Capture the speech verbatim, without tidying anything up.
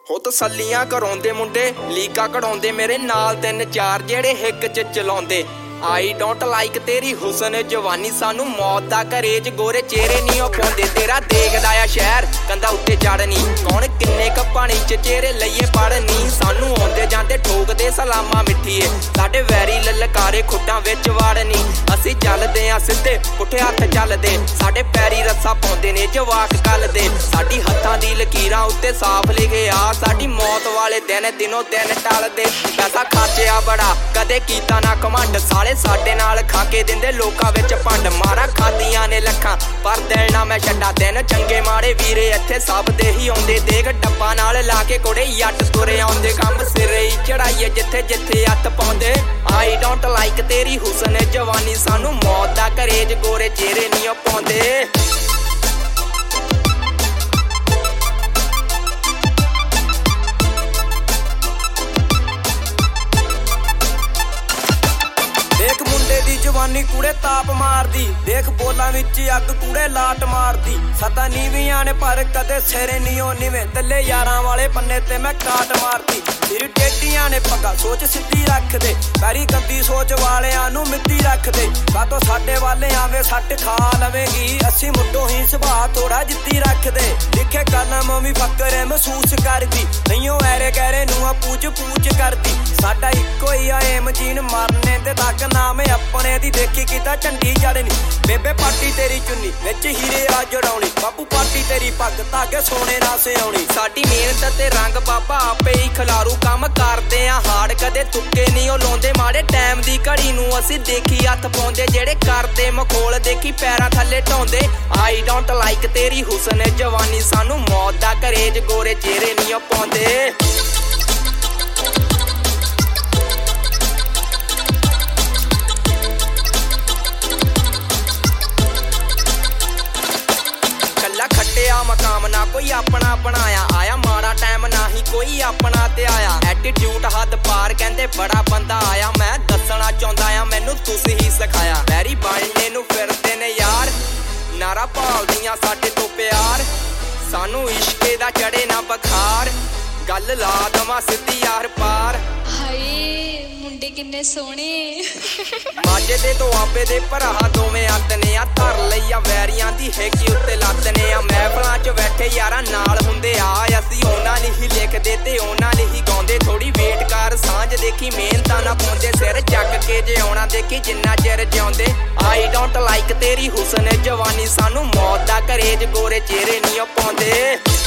हो तसल्लियां कराउंदे मुंडे लीका कढाउंदे मेरे नाल तीन चार जेड़े हिक च चलाउंदे। आई डोंट लाइक तेरी हुसन जवानी सानू मौत दा घरेज गोरे चेहरे नहीं पाउंदे। तेरा देखदा आ शहर कंधा उत्ते चढ़नी कौन किन्ने क पानी च चेहरे लइए पढ़नी। सानू आउंदे जांदे ठोकदे सलामा मिठीए साडे वैरी ललकारे खुट्टां विच वाड़नी। असीं चलदे आ सिद्धे पुठे हत्थ चलदे साडे पैरी रस्सा पाउंदे ने जवाक कलदे। साडी हत्थां दी लकीरां उत्ते साफ लिखे आ साडी मौत वाले दिन दिनों दिन टलदे। पैसा खर्चिआ बड़ा कदे कीता ना घमंड साले साडे नाल खा के दिंदे लोकां विच भंड। मारा खादियां ने लखां पर दिल ना मैं छड्डा दिन चंगे माड़े वीरे इत्थे सब दे ही आउंदे। देख डब्बा नाल ला के कोड़े जट तुरे आउंदे कम सिरे ही चढ़ाइए जिथे जिथे हत्थ पाउंदे। आई डोंट लाइक तेरी हुसन जवानी सानू मौत दा घरेज गोरे चेहरे नहीं पाउंदे। देख मुंडे दी जवानी कूड़े ताप मारदी देख बोलां विच अग कूड़े लाट मारदी। सदा नीवियां ने पर कदे सिरे नहीं ओ निवे तले यारां वाले पन्ने ते मैं काट मारदी। तेरी टेटियां ने पग्गा सोच सिद्धी रख दे पैरी गंदी सोच वालियां नू मिट्टी रख दे। कातों साडे वाले आवे सट खा लवेगी अस्सी मुंडों ही सुभाऽ थोड़ा जिद्दी रख दे। लिखे कलम भी फकर महसूस करदी नहीं ओ ऐरे गैरे नूं पूछ पूछ करदी। साडा इक्को ही आ एम जीन मरने दे तक नाम अपने दी देखी किता झंडी जड़नी। बेबे पार्टी तेरी चुन्नी विच हीरे आ जड़ाउणी बापू पार्टी तेरी पग धागे सोने ना सिआउणी। साडी मेहनत ते रंग बाबा आपे ही खिलारू काम करदे आ हाड़ कदे तुक्के नहीं ओ लाउंदे माड़े टाइम दी घड़ी नूं असीं देखी हत्थ पाउंदे जेड़े करदे मखोल देखी पैरां थल्ले ढाउंदे। आई डोंट लाइक तेरी हुसन जवानी सानू मौत दा घरेज गोरे चेहरे नहीं पाउंदे। खट्टिया मकाम ना कोई अपना बनाया आया माड़ा टाइम ना ही कोई अपना ते आया। एटीट्यूड हद पार कहंदे बड़ा बंदा आया मैं दसना चाहुंदा आ मैनू तुसी ही सिखाया। बैरी बनने नू फिरदे ने यार नारा भालदियां साडे तो प्यार सानू इश्के दा चढ़े ना बखार गल ला दवां सिद्धी यार पार। हाय मुंडे किन्ने सोहणे माजे दे तो आपे दे भरा दोवें अत्त ने आ धर लई आ वैरियां दी हेकी उत्ते लत्त ने आ। महफलां च बैठे यारां नाल हुंदे आ असीं उहनां ली ही लिखदे ते उहनां ली ही गाउंदे। थोड़ी वेट कर सांझ देखी मेहनतां ना पाउंदे सिर चक के जे आउणा देखी जिन्ना चिर जिउंदे। आई डोंट लाइक तेरी हुसन जवानी सानू मौत दा घरेज गोरे चेहरे नहीं पाउंदे।